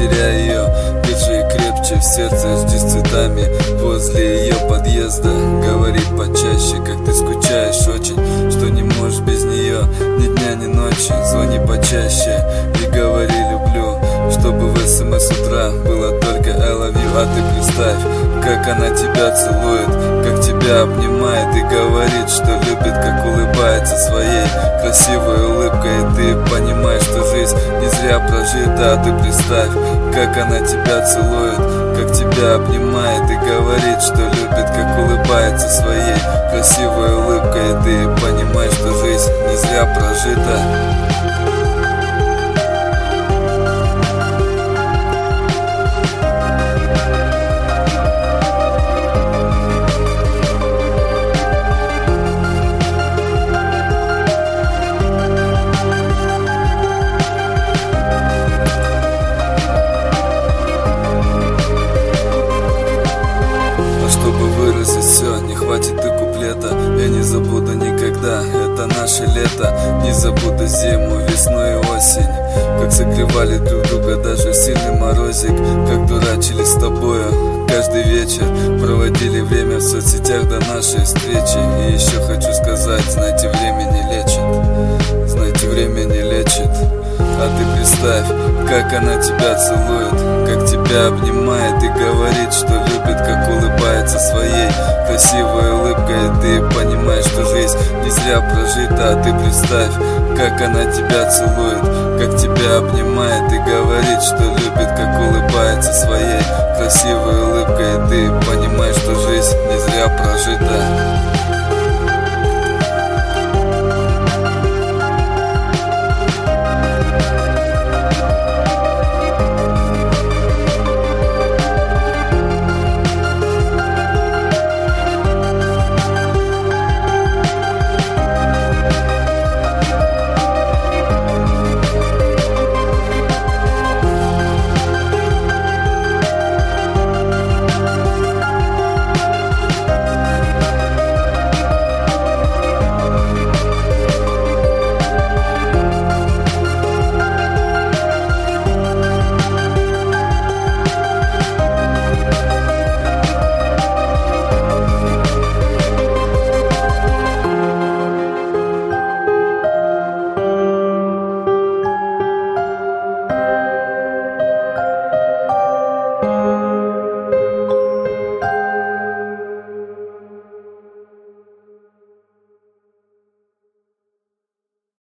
теряй ее, держи крепче в сердце, жди с цветами возле ее подъезда. Говори почаще, как ты скучаешь очень, что не можешь без нее ни дня, ни ночи. Звони почаще и говори люблю, чтобы в СМС утра было только I love you. А ты представь, как она тебя целует, как тебя обнимает и говорит, что любит, как улыбается своей красивой улыбкой. И ты понимаешь, что жизнь не зря прожита. А ты представь, как она тебя целует, как тебя обнимает и говорит, что любит, как улыбается своей красивой улыбкой. И ты понимаешь, что жизнь не зря прожита. Все, не хватит и куплета, я не забуду никогда это наше лето. Не забуду зиму, весну и осень, как согревали друг друга даже в сильный морозик, как дурачились с тобою каждый вечер, проводили время в соцсетях до нашей встречи. И еще хочу сказать, знаете, время не лечит, знаете, время не лечит. А ты представь, как она тебя целует, как тебя обнимает и говорит, что любит, как улыбается своей красивой улыбкой. И ты понимаешь, что жизнь не зря прожита. А ты представь, как она тебя целует, как тебя обнимает и говорит, что любит, как улыбается своей красивой улыбкой. И ты понимаешь, что жизнь не зря прожита.